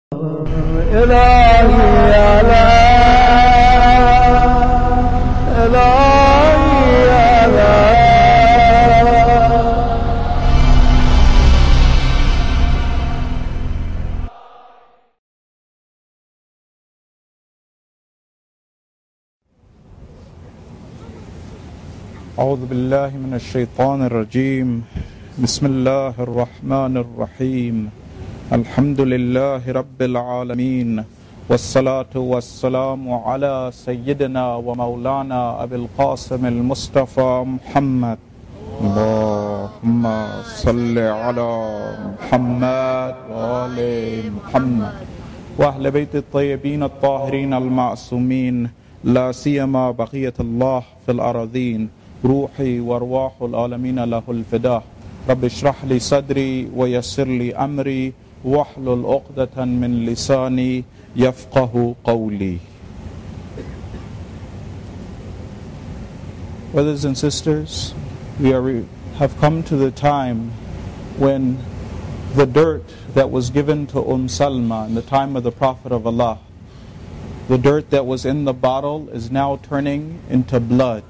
إلهي يا لا إلهي يا لا أعوذ بالله من الشيطان الرجيم. بسم الله الرحمن الرحيم. الحمد لله رب العالمين، والصلاة والسلام على سيدنا ومولانا أبي القاسم المصطفى محمد. اللهم صل على محمد وآل محمد وأهل بيت الطيبين الطاهرين المعصومين، لا سيما بقية الله في الأراضين. روحي وارواح العالمين له الفداء. رب اشرح لي صدري ويسر لي أمري واحلل عقدة من لساني يفقه قولي. Brothers and sisters, we have come to the time when the dirt that was given to Salma in the time of the Prophet of Allah, the dirt that was in the bottle is now turning into blood.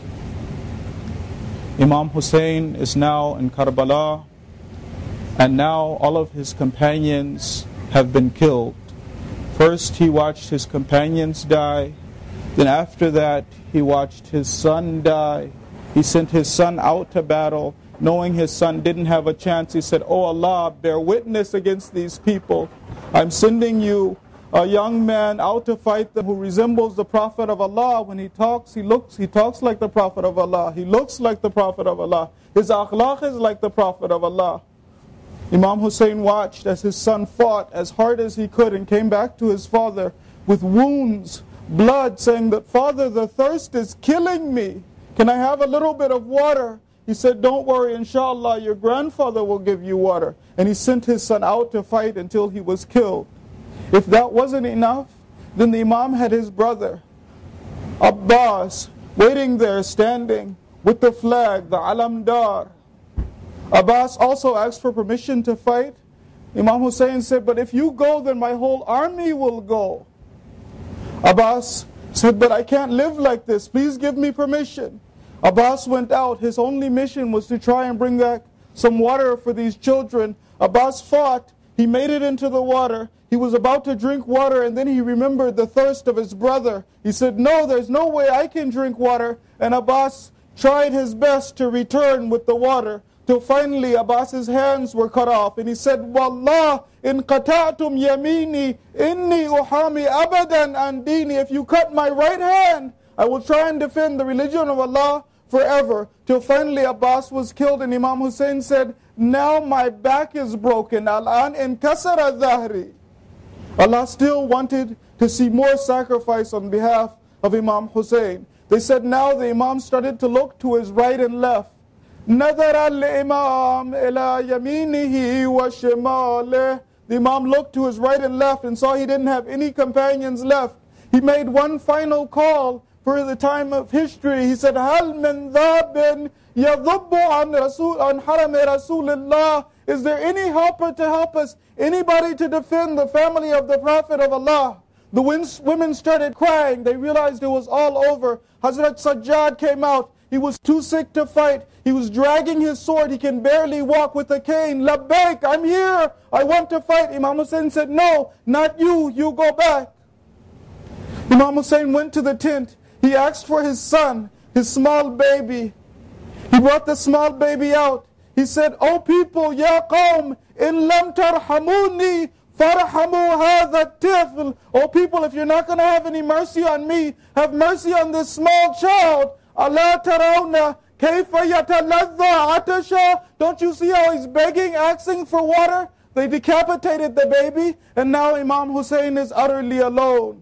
Imam Hussein is now in Karbala, and now all of his companions have been killed. First he watched his companions die, then after that he watched his son die. He sent his son out to battle, knowing his son didn't have a chance. He said, "Oh Allah, bear witness against these people. I'm sending you a young man out to fight them who resembles the Prophet of Allah. When he talks like the Prophet of Allah. He looks like the Prophet of Allah. His akhlaq is like the Prophet of Allah." Imam Hussein watched as his son fought as hard as he could and came back to his father with wounds, blood, saying that, "Father, the thirst is killing me. Can I have a little bit of water?" He said, "Don't worry, inshallah, your grandfather will give you water." And he sent his son out to fight until he was killed. If that wasn't enough, then the Imam had his brother, Abbas, waiting there, standing with the flag, the Alamdar. Abbas also asked for permission to fight. Imam Hussein said, "But if you go, then my whole army will go." Abbas said, "But I can't live like this. Please give me permission." Abbas went out. His only mission was to try and bring back some water for these children. Abbas fought. He made it into the water. He was about to drink water, and then he remembered the thirst of his brother. He said, "No, there's no way I can drink water." And Abbas tried his best to return with the water, till finally Abbas's hands were cut off. And he said, "Wallah, in qata'tum yamini, inni uhami abadan an dini." If you cut my right hand, I will try and defend the religion of Allah forever. Till finally Abbas was killed, and Imam Hussein said, "Now my back is broken. Al-an inkasara dhahri." Allah still wanted to see more sacrifice on behalf of Imam Hussein. They said now the Imam started to look to his right and left. نَذَرَ الْإِمَامِ إِلَى يَمِينِهِ وَشِمَالِهِ. The Imam looked to his right and left and saw he didn't have any companions left. He made one final call for the time of history. He said, هَلْ مِنْ ذَابٍ يَضُبُّ عَنْ حَرَمِ رَسُولِ اللَّهِ. Is there any helper to help us? Anybody to defend the family of the Prophet of Allah? The women started crying. They realized it was all over. Hazrat Sajjad came out. He was too sick to fight. He was dragging his sword. He can barely walk with a cane. Labbaik, I'm here. I want to fight. Imam Hussein said, "No, not you. You go back." Imam Hussein went to the tent. He asked for his son, his small baby. He brought the small baby out. He said, "O people, ya qawm, in lam tarhamuni, farhamu hadha tifl." O people, if you're not going to have any mercy on me, have mercy on this small child. Allah tarawna kayfa yataladha atasha. Don't you see how he's begging, asking for water? They decapitated the baby, and now Imam Hussein is utterly alone.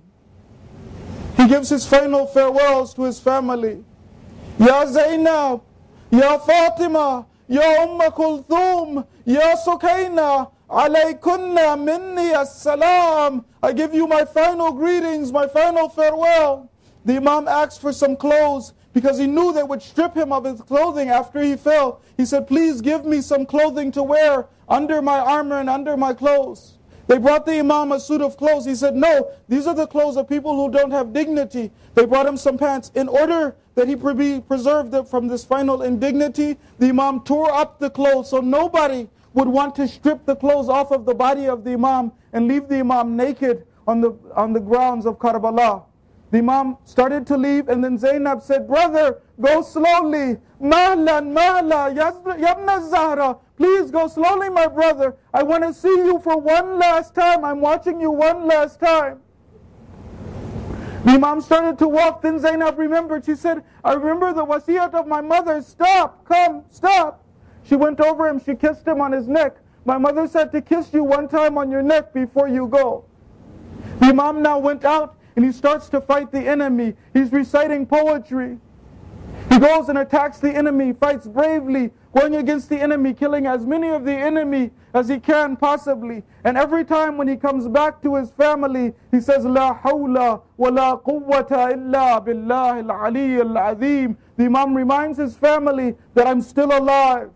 He gives his final farewells to his family. Ya Zainab, Ya Fatima, Ya Kulthum, Ya Sukaina, alaykunna minni as-salam. I give you my final greetings, my final farewell. The Imam asked for some clothes because he knew they would strip him of his clothing after he fell. He said, "Please give me some clothing to wear under my armor and under my clothes." They brought the Imam a suit of clothes. He said, no, these are the clothes of people who don't have dignity. They brought him some pants. In order that he be preserved from this final indignity, the Imam tore up the clothes so nobody would want to strip the clothes off of the body of the Imam and leave the Imam naked on the grounds of Karbala. The Imam started to leave, and then Zainab said, brother, go slowly. Mahlan, mahla, yabna Zahra. Please go slowly, my brother. I want to see you for one last time. I'm watching you one last time. The Imam started to walk. Then Zainab remembered. She said, I remember the wasiyat of my mother. Stop, come, stop. She went over him. She kissed him on his neck. My mother said to kiss you one time on your neck before you go. The Imam now went out and he starts to fight the enemy. He's reciting poetry. He goes and attacks the enemy, fights bravely, going against the enemy, killing as many of the enemy as he can possibly. And every time when he comes back to his family, he says, La hawla wa la quwwata illa billahi al-ali al-azim. The Imam reminds his family that I'm still alive.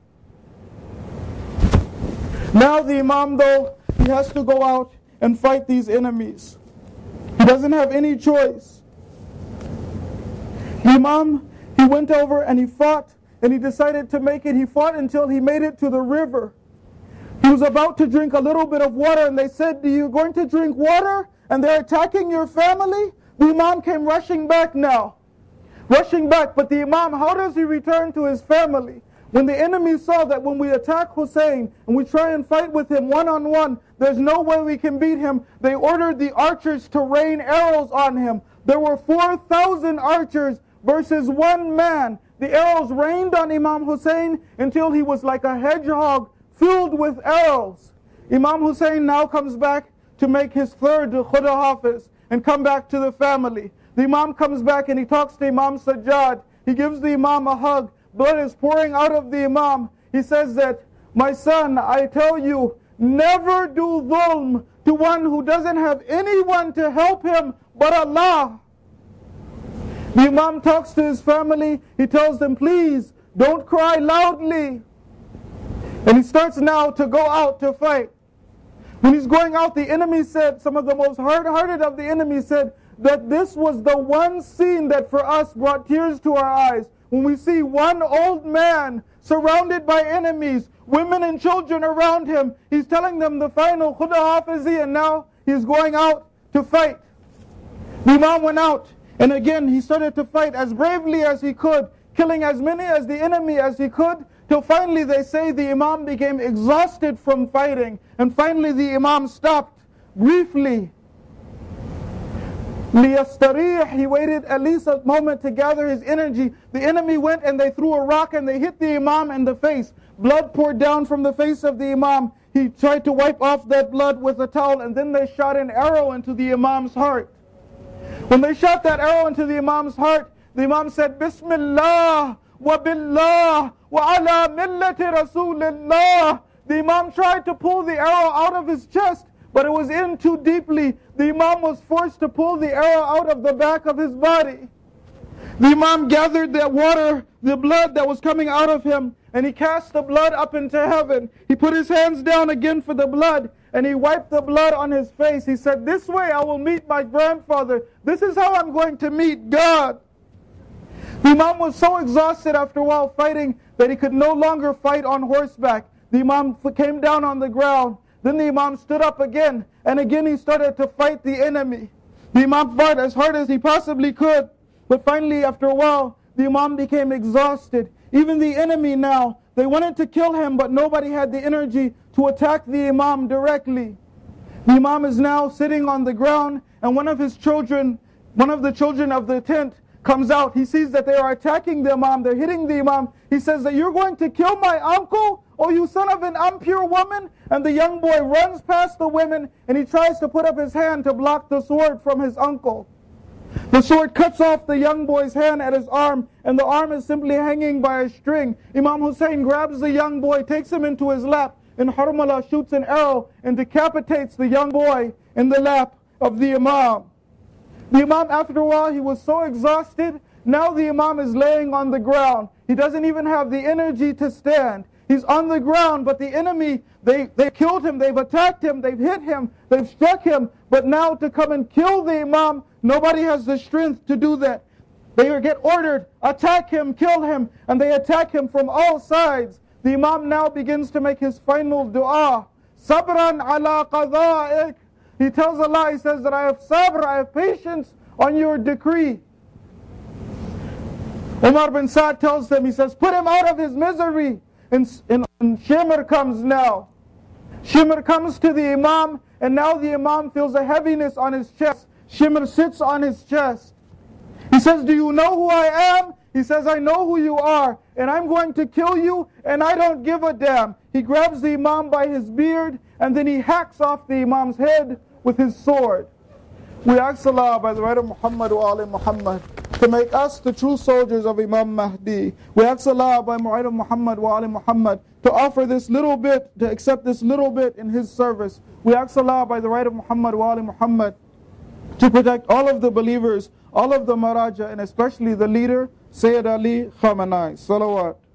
Now the Imam, though, he has to go out and fight these enemies. He doesn't have any choice. The Imam, he went over and he fought, and he decided to make it. He fought until he made it to the river. He was about to drink a little bit of water, and they said, are you going to drink water? And they're attacking your family? The Imam came rushing back now. Rushing back, but the Imam, how does he return to his family? When the enemy saw that when we attack Hussein and we try and fight with him one-on-one, there's no way we can beat him, they ordered the archers to rain arrows on him. There were 4,000 archers versus one man. The arrows rained on Imam Hussein until he was like a hedgehog filled with arrows. Imam Hussein now comes back to make his third Khuda Hafiz and come back to the family. The Imam comes back and he talks to Imam Sajjad. He gives the Imam a hug. Blood is pouring out of the Imam. He says that, my son, I tell you, never do dhulm to one who doesn't have anyone to help him but Allah. The Imam talks to his family. He tells them, please, don't cry loudly. And he starts now to go out to fight. When he's going out, the enemy said, some of the most hard-hearted of the enemy said, that this was the one scene that for us brought tears to our eyes. When we see one old man surrounded by enemies, women and children around him, he's telling them the final Khuda Hafizi, and now he's going out to fight. The Imam went out, and again he started to fight as bravely as he could, killing as many as the enemy as he could, till finally they say the Imam became exhausted from fighting, and finally the Imam stopped briefly. لِيَسْتَرِيحْ. He waited at least a moment to gather his energy. The enemy went and they threw a rock and they hit the Imam in the face. Blood poured down from the face of the Imam. He tried to wipe off that blood with a towel, and then they shot an arrow into the Imam's heart. When they shot that arrow into the Imam's heart, the Imam said, Bismillah wa billah wa ala millati Rasulillah. The Imam tried to pull the arrow out of his chest, but it was in too deeply. The Imam was forced to pull the arrow out of the back of his body. The Imam gathered that water, the blood that was coming out of him, and he cast the blood up into heaven. He put his hands down again for the blood, and he wiped the blood on his face. He said, this way I will meet my grandfather. This is how I'm going to meet God. The Imam was so exhausted after a while fighting that he could no longer fight on horseback. The Imam came down on the ground. Then the Imam stood up again, and again he started to fight the enemy. The Imam fought as hard as he possibly could, but finally after a while, the Imam became exhausted. Even the enemy now, they wanted to kill him, but nobody had the energy to attack the Imam directly. The Imam is now sitting on the ground, and one of the children of the tent comes out. He sees that they are attacking the Imam, they're hitting the Imam. He says that you're going to kill my uncle, oh you son of an impure woman? And the young boy runs past the women and he tries to put up his hand to block the sword from his uncle. The sword cuts off the young boy's hand at his arm, and the arm is simply hanging by a string. Imam Hussein grabs the young boy, takes him into his lap, and Harmala shoots an arrow and decapitates the young boy in the lap of the Imam. The Imam, after a while, he was so exhausted. Now the Imam is laying on the ground. He doesn't even have the energy to stand. He's on the ground, but the enemy, they killed him, they've attacked him, they've hit him, they've struck him. But now to come and kill the Imam, nobody has the strength to do that. They get ordered, attack him, kill him, and they attack him from all sides. The Imam now begins to make his final dua. Sabran ala qada'ik. He tells Allah, he says that I have sabr, I have patience on your decree. Umar bin Sa'd tells them, he says, put him out of his misery. And Shimr comes now. Shimr comes to the Imam, and now the Imam feels a heaviness on his chest. Shimr sits on his chest. He says, do you know who I am? He says, I know who you are, and I'm going to kill you, and I don't give a damn. He grabs the Imam by his beard, and then he hacks off the Imam's head with his sword. We ask Allah by the right of Muhammad wa ali Muhammad to make us the true soldiers of Imam Mahdi. We ask Allah by the right of Muhammad wa ali Muhammad to offer this little bit, to accept this little bit in His service. We ask Allah by the right of Muhammad wa ali Muhammad to protect all of the believers, all of the Maraja, and especially the leader, Sayyid Ali Khamenei. Salawat.